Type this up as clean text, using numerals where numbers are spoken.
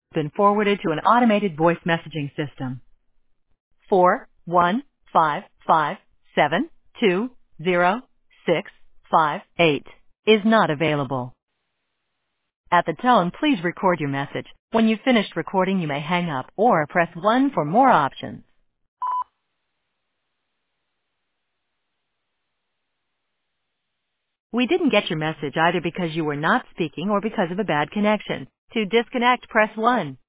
Been forwarded to an automated voice messaging system. 41557206658 is not available. At the tone, please record your message. When you've finished recording, you may hang up or press 1 for more options. We didn't get your message either because you were not speaking or because of a bad connection. To disconnect, press 1.